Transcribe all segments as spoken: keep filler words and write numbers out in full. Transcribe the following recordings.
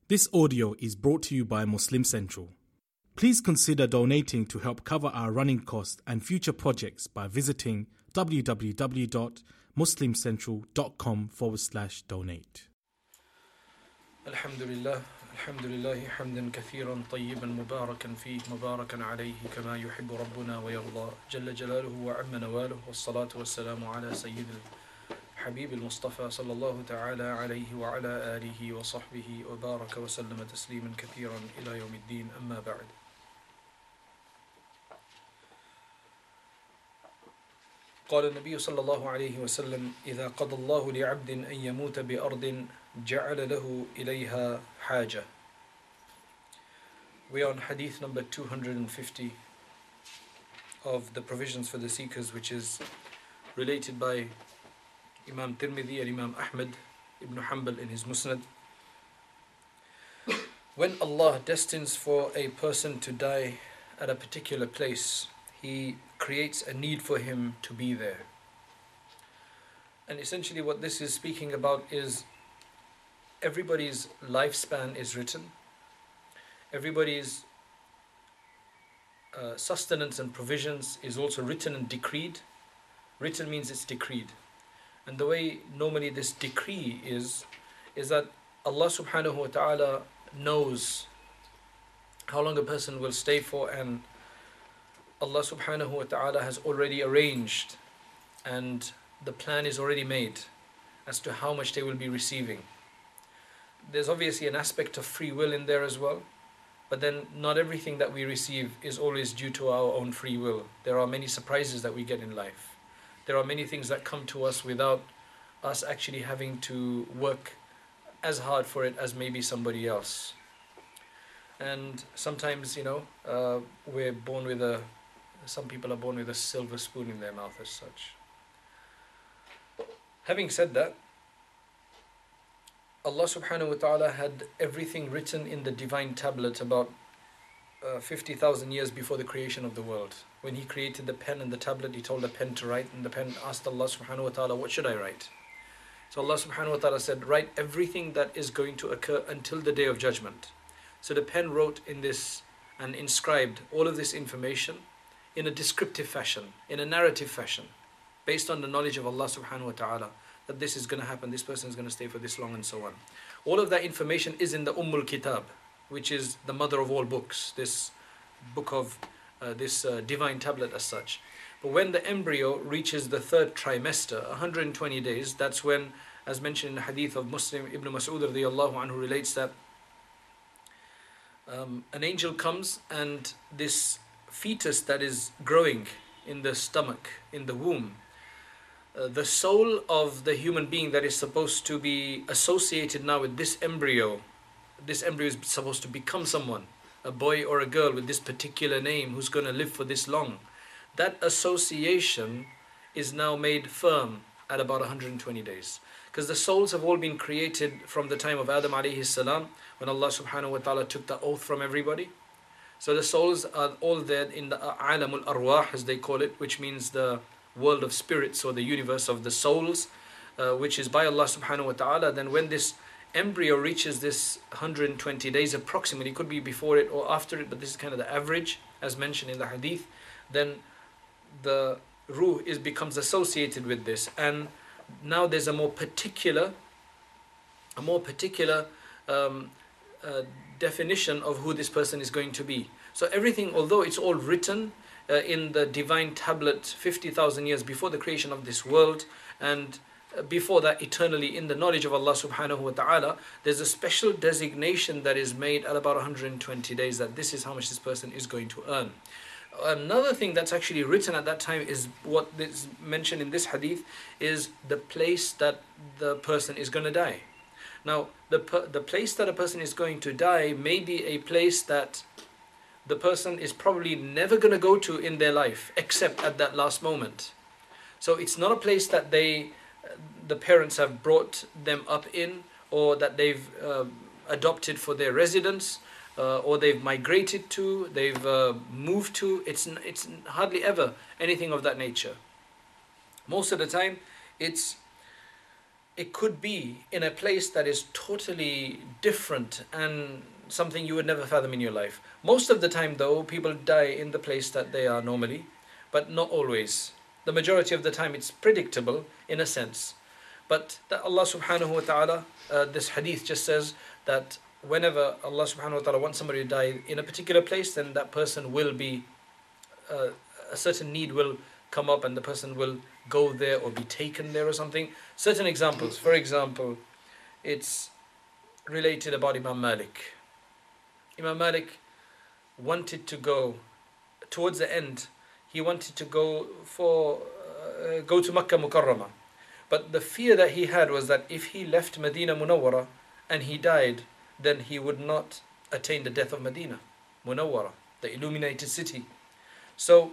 This audio is brought to you by Muslim Central. Please consider donating to help cover our running costs and future projects by visiting www.muslimcentral.com forward slash donate. Alhamdulillah, alhamdulillah, hamdan kathiran tayyiban mubarakan fih, mubarakan alayhi kama yuhibbu rabbuna wa yarda, jalla jalaluhu wa amma nawaluhu, wassalatu wassalamu ala sayyidil حبيب المصطفى صلى الله تعالى عليه وعلى آله وصحبه وبارك وسلم تسليما كثيرا إلى يوم الدين أما بعد. قال النبي صلى الله عليه وسلم إذا قضى الله لعبد أن يموت بأرض جعل له إليها حاجة. We are on hadith number two hundred fifty of the provisions for the seekers, which is related by Imam Tirmidhi and Imam Ahmad ibn Hanbal in his Musnad. When Allah destines for a person to die at a particular place, He creates a need for him to be there. And essentially what this is speaking about is everybody's lifespan is written. Everybody's uh, sustenance and provisions is also written and decreed. Written means it's decreed. And the way normally this decree is, is that Allah subhanahu wa ta'ala knows how long a person will stay for, and Allah subhanahu wa ta'ala has already arranged and the plan is already made as to how much they will be receiving. There's obviously an aspect of free will in there as well, but then not everything that we receive is always due to our own free will. There are many surprises that we get in life. There are many things that come to us without us actually having to work as hard for it as maybe somebody else. And sometimes, you know, uh, we're born with a, some people are born with a silver spoon in their mouth as such. Having said that, Allah subhanahu wa ta'ala had everything written in the divine tablet about uh, fifty thousand years before the creation of the world. When He created the pen and the tablet, He told the pen to write, and the pen asked Allah subhanahu wa ta'ala, what should I write? So Allah subhanahu wa ta'ala said, write everything that is going to occur until the day of judgment. So the pen wrote in this and inscribed all of this information in a descriptive fashion, in a narrative fashion, based on the knowledge of Allah subhanahu wa ta'ala, that this is going to happen, this person is going to stay for this long, and so on. All of that information is in the Ummul Kitab, which is the mother of all books, this book of uh, this uh, divine tablet as such. But when the embryo reaches the third trimester, one hundred twenty days, that's when, as mentioned in the hadith of Muslim, Ibn Mas'ud radiyallahu anhu relates that um, an angel comes and this fetus that is growing in the stomach, in the womb, uh, the soul of the human being that is supposed to be associated now with this embryo, this embryo is supposed to become someone, a boy or a girl with this particular name who's going to live for this long. That association is now made firm at about one hundred twenty days. Because the souls have all been created from the time of Adam alayhi salam, when Allah subhanahu wa ta'ala took the oath from everybody. So the souls are all there in the alamul arwah, as they call it, which means the world of spirits or the universe of the souls, uh, which is by Allah subhanahu wa ta'ala. Then when this embryo reaches this one hundred twenty days approximately, could be before it or after it, but this is kind of the average as mentioned in the hadith, then the ruh is becomes associated with this, and now there's a more particular a more particular um, uh, definition of who this person is going to be. So everything, although it's all written uh, in the divine tablet fifty thousand years before the creation of this world, and before that eternally in the knowledge of Allah subhanahu wa ta'ala, there's a special designation that is made at about one hundred twenty days that this is how much this person is going to earn. Another thing that's actually written at that time is what is mentioned in this hadith, is the place that the person is going to die. Now the, the place that a person is going to die may be a place that the person is probably never going to go to in their life except at that last moment. So it's not a place that they the parents have brought them up in, or that they've uh, adopted for their residence, uh, or they've migrated to, they've uh, moved to. It's, it's hardly ever anything of that nature. Most of the time, it's it could be in a place that is totally different and something you would never fathom in your life. Most of the time though, people die in the place that they are normally, but not always. The majority of the time it's predictable in a sense. But that Allah subhanahu wa ta'ala, uh, this hadith just says that whenever Allah subhanahu wa ta'ala wants somebody to die in a particular place, then that person will be, uh, a certain need will come up and the person will go there or be taken there or something. Certain examples, for example, it's related about Imam Malik. Imam Malik wanted to go, towards the end, he wanted to go for, uh, go to Makkah Mukarramah. But the fear that he had was that if he left Medina Munawwara and he died, then he would not attain the death of Medina Munawwara, the illuminated city. So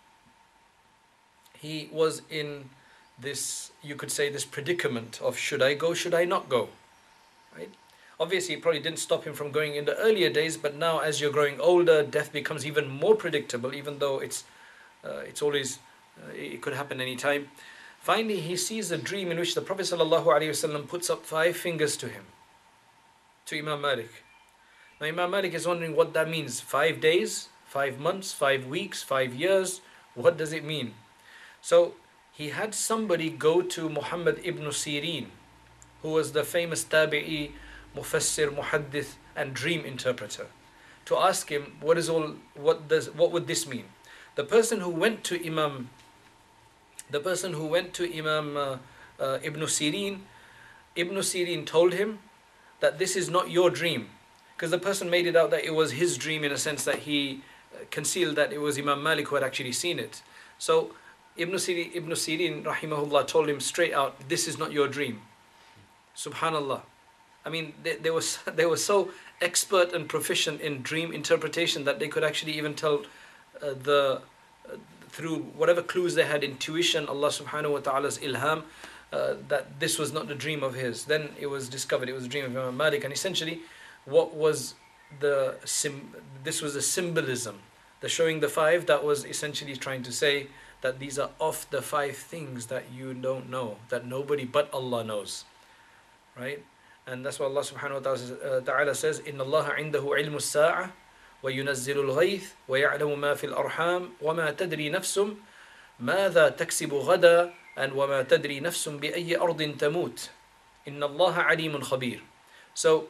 he was in this, you could say, this predicament of should I go, should I not go, right? Obviously it probably didn't stop him from going in the earlier days, but now as you're growing older, death becomes even more predictable, even though it's uh, it's always, uh, it could happen any time. Finally, he sees a dream in which the Prophet ﷺ puts up five fingers to him, to Imam Malik. Now Imam Malik is wondering what that means. Five days, five months, five weeks, five years. What does it mean? So he had somebody go to Muhammad ibn Sirin, who was the famous tabi'i, mufassir, muhaddith, and dream interpreter, to ask him what is all, what does, what would this mean? The person who went to Imam The person who went to Imam uh, uh, Ibn Sirin, Ibn Sirin told him that this is not your dream. Because the person made it out that it was his dream in a sense that he uh, concealed that it was Imam Malik who had actually seen it. So Ibn Sirin, Ibn Sirin rahimahullah told him straight out, this is not your dream. Subhanallah. I mean, they, they, were, they were so expert and proficient in dream interpretation that they could actually even tell uh, the... Uh, through whatever clues they had, intuition, Allah subhanahu wa ta'ala's ilham, uh, that this was not the dream of his. Then it was discovered it was a dream of Imam Malik, and essentially what was the sim this was a symbolism, the showing the five, that was essentially trying to say that these are of the five things that you don't know, that nobody but Allah knows, right? And that's why Allah subhanahu wa ta'ala says, inna Allah indahu ilmu as-sa'ah وَيُنَزِّلُ الْغَيْثِ وَيَعْلَمُ مَا فِي الْأَرْحَامِ وَمَا تَدْرِي نَفْسٌ مَاذَا تَكْسِبُ غَدًا and وَمَا تَدْرِي نَفْسٌ بِأَيِّ أَرْضٍ تَمُوتُ إِنَّ اللَّهَ عَلِيمٌ خَبِيرٌ. So,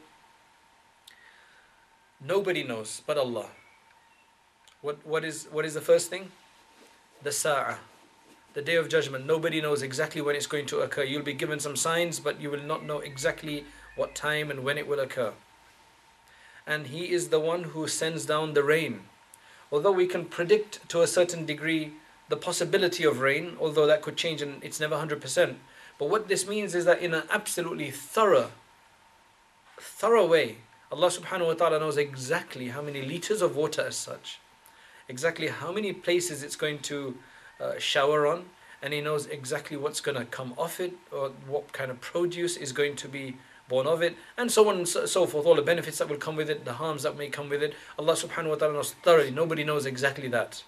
nobody knows but Allah. What, what, is, what is the first thing? The Sa'ah, the Day of Judgment. Nobody knows exactly when it's going to occur. You'll be given some signs, but you will not know exactly what time and when it will occur. And He is the one who sends down the rain. Although we can predict to a certain degree the possibility of rain, although that could change and it's never one hundred percent. But what this means is that in an absolutely thorough, thorough way, Allah subhanahu wa ta'ala knows exactly how many liters of water as such, exactly how many places it's going to uh, shower on, and He knows exactly what's going to come off it, or what kind of produce is going to be born of it, and so on and so, so forth, all the benefits that will come with it, the harms that may come with it. Allah subhanahu wa ta'ala knows thoroughly. Nobody knows exactly that.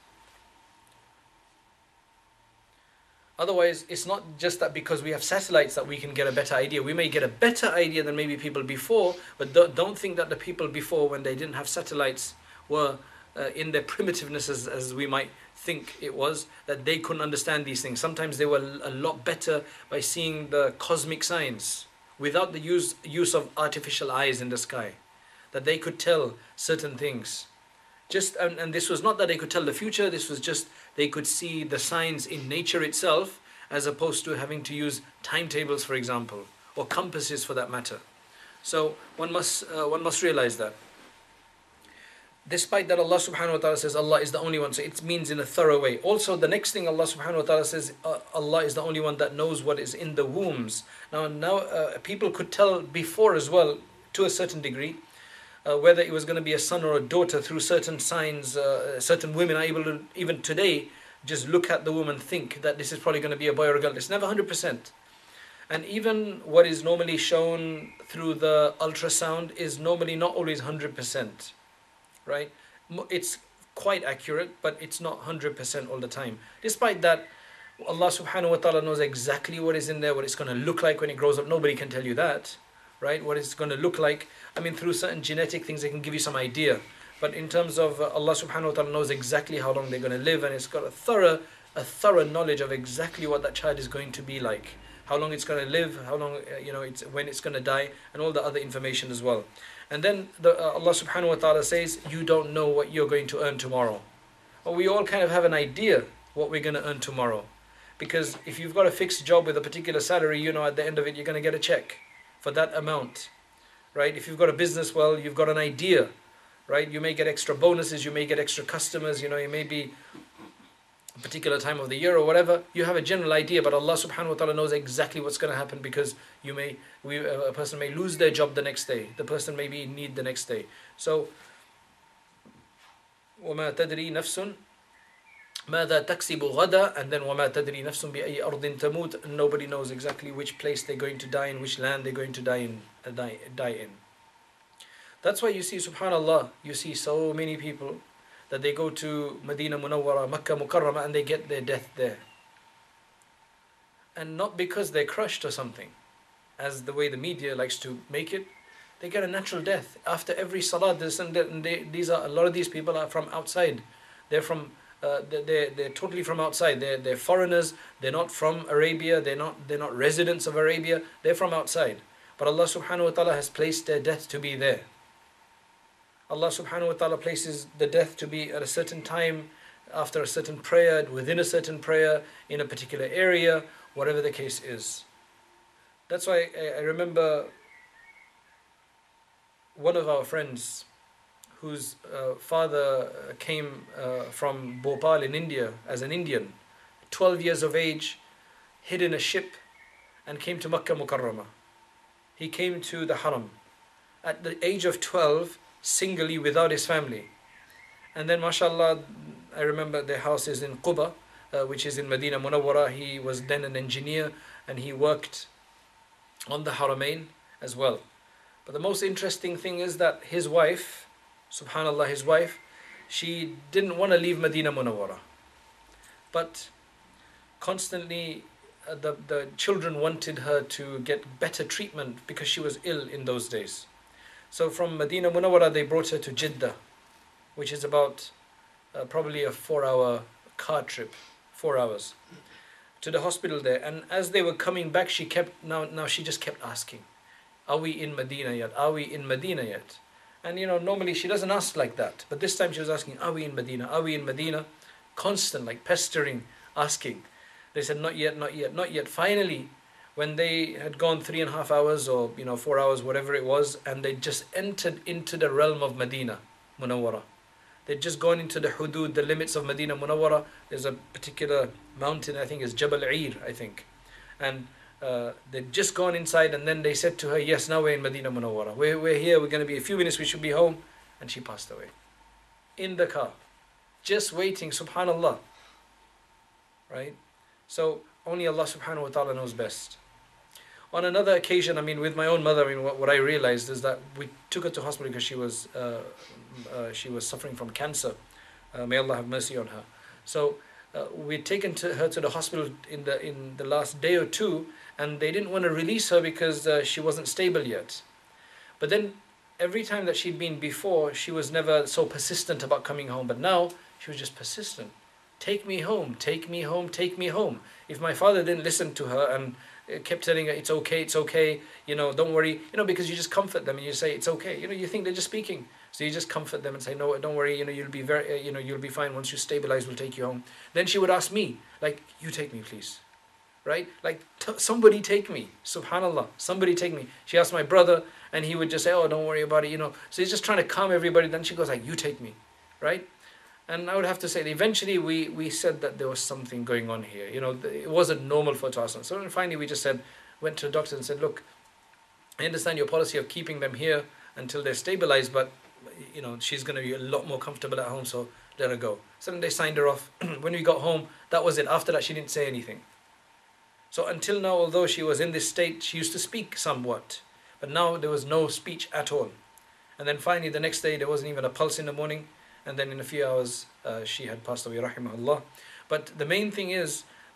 Otherwise, it's not just that because we have satellites that we can get a better idea. We may get a better idea than maybe people before, but don't, don't think that the people before, when they didn't have satellites, were uh, in their primitiveness, as, as we might think it was, that they couldn't understand these things. Sometimes they were a lot better by seeing the cosmic signs, without the use, use of artificial eyes in the sky, that they could tell certain things. Just and, and this was not that they could tell the future, this was just they could see the signs in nature itself, as opposed to having to use timetables, for example, or compasses for that matter. So one must, uh, one must realize that. Despite that, Allah subhanahu wa ta'ala says Allah is the only one, so it means in a thorough way. Also, the next thing Allah subhanahu wa ta'ala says, uh, Allah is the only one that knows what is in the wombs. Now, now uh, people could tell before as well, to a certain degree, uh, whether it was going to be a son or a daughter through certain signs. Uh, certain women are able to, even today, just look at the womb and think that this is probably going to be a boy or a girl. It's never one hundred percent. And even what is normally shown through the ultrasound is normally not always one hundred percent. Right? It's quite accurate, but it's not one hundred percent all the time. Despite that, Allah subhanahu wa ta'ala knows exactly what is in there, what it's going to look like when it grows up. Nobody can tell you that, right? What it's going to look like. I mean, through certain genetic things, they can give you some idea. But in terms of uh, Allah subhanahu wa ta'ala knows exactly how long they're going to live, and it's got a thorough, a thorough knowledge of exactly what that child is going to be like, how long it's going to live, how long, uh, you know, it's when it's going to die, and all the other information as well. And then the, uh, Allah subhanahu wa ta'ala says, you don't know what you're going to earn tomorrow. Well, we all kind of have an idea what we're going to earn tomorrow. Because if you've got a fixed job with a particular salary, you know at the end of it you're going to get a check for that amount, right? If you've got a business, well, you've got an idea, right? You may get extra bonuses, you may get extra customers, you know, it may be a particular time of the year or whatever. You have a general idea, but Allah subhanahu wa ta'ala knows exactly what's going to happen, because you may, we, a person may lose their job the next day. The person may be in need the next day. So, وَمَا تَدْرِي نَفْسٌ ماذا تكسب غدا, and then وما تدري نفس بأي أرض تموت. Nobody knows exactly which place they're going to die in, which land they're going to die in. Uh, die, die in. That's why you see, subhanallah, you see so many people that they go to Medina Munawwara, Makkah Mukarramah, and they get their death there. And not because they're crushed or something, as the way the media likes to make it. They get a natural death after every salat. This and that, and they, these are a lot of these people are from outside. They're from Uh, they're, they're totally from outside. They're, they're foreigners. They're not from Arabia. They're not, they're not residents of Arabia. They're from outside. But Allah subhanahu wa ta'ala has placed their death to be there. Allah subhanahu wa ta'ala places the death to be at a certain time, after a certain prayer, within a certain prayer, in a particular area, whatever the case is. That's why I, I remember one of our friends whose uh, father came uh, from Bhopal in India as an Indian, twelve years of age, hid in a ship and came to Makkah Mukarramah. He came to the Haram at the age of twelve, singly, without his family. And then, mashallah, I remember their house is in Quba, uh, which is in Medina Munawwara. He was then an engineer and he worked on the Haramain as well. But the most interesting thing is that his wife, subhanallah, his wife, she didn't want to leave Medina Munawwara. But constantly uh, the, the children wanted her to get better treatment because she was ill in those days. So from Medina Munawwara they brought her to Jeddah, which is about uh, probably a four hour car trip, four hours, to the hospital there. And as they were coming back, she kept, now, now she just kept asking, are we in Medina yet? Are we in Medina yet? And you know, normally she doesn't ask like that. But this time she was asking, are we in Medina? Are we in Medina? Constant, like pestering, asking. They said, not yet, not yet, not yet. Finally, when they had gone three and a half hours or, you know, four hours, whatever it was, and they just entered into the realm of Medina Munawwara. They'd just gone into the hudud, the limits of Medina Munawwara. There's a particular mountain, I think it's Jabal Eir, I think. And Uh, they'd just gone inside, and then they said to her, yes, now we're in Medina Munawwara. We're, we're here, we're going to be a few minutes, we should be home. And she passed away. In the car. Just waiting, subhanallah. Right? So, only Allah subhanahu wa ta'ala knows best. On another occasion, I mean, with my own mother, I mean, what, what I realized is that we took her to hospital because she was, uh, uh, she was suffering from cancer. Uh, may Allah have mercy on her. So, Uh, we'd taken to her to the hospital in the in the last day or two, and they didn't want to release her because uh, she wasn't stable yet. But then every time that she'd been before, she was never so persistent about coming home. But now she was just persistent. Take me home, take me home, take me home. If my father didn't listen to her and kept telling her, it's okay, it's okay, you know, don't worry, you know, because you just comfort them and you say, it's okay. You know, you think they're just speaking. So you just comfort them and say, no, don't worry, you know, you'll be very, you know, you'll be fine. Once you stabilize, we'll take you home. Then she would ask me, like, you take me, please. Right? Like, t- somebody take me. Subhanallah, somebody take me. She asked my brother, and he would just say, oh, don't worry about it, you know. So he's just trying to calm everybody. Then she goes like, you take me. Right? And I would have to say, that eventually we, we said that there was something going on here. You know, it wasn't normal for us. So finally we just said, went to the doctor and said, look, I understand your policy of keeping them here until they're stabilized, but you know, she's going to be a lot more comfortable at home, so let her go. So then they signed her off. When we got home, that was it. After that, she didn't say anything. So until now, although she was in this state, she used to speak somewhat. But now there was no speech at all. And then finally, the next day, there wasn't even a pulse in the morning. And then in a few hours, uh, she had passed away, rahimahullah. But the main thing is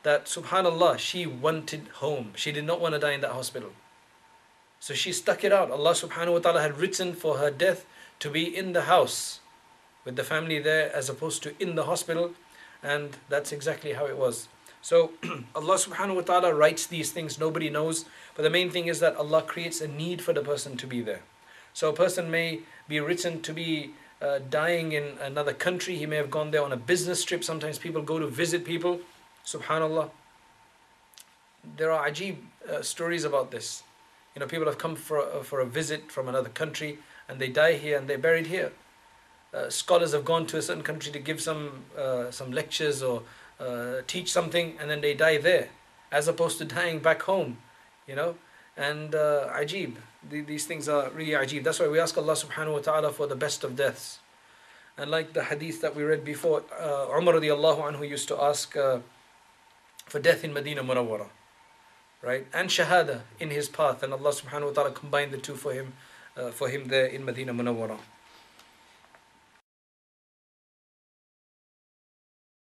that subhanallah, she wanted home. She did not want to die in that hospital. So she stuck it out. Allah subhanahu wa ta'ala had written for her death to be in the house with the family there as opposed to in the hospital, and that's exactly how it was. So Allah subhanahu wa ta'ala writes these things, nobody knows, but the main thing is that Allah creates a need for the person to be there. So a person may be written to be uh, dying in another country, he may have gone there on a business trip. Sometimes people go to visit people, subhanallah. There are ajib uh, stories about this. You know, people have come for a, for a visit from another country and they die here and they're buried here. Uh, scholars have gone to a certain country to give some uh, some lectures or uh, teach something, and then they die there, as opposed to dying back home, you know. And uh, ajib, the, these things are really ajib. That's why we ask Allah subhanahu wa ta'ala for the best of deaths. And like the hadith that we read before, uh, Umar radiallahu anhu used to ask uh, for death in Medina Munawwara, right? And shahada in his path, and Allah subhanahu wa ta'ala combined the two for him, uh, for him there in Medina Munawwara.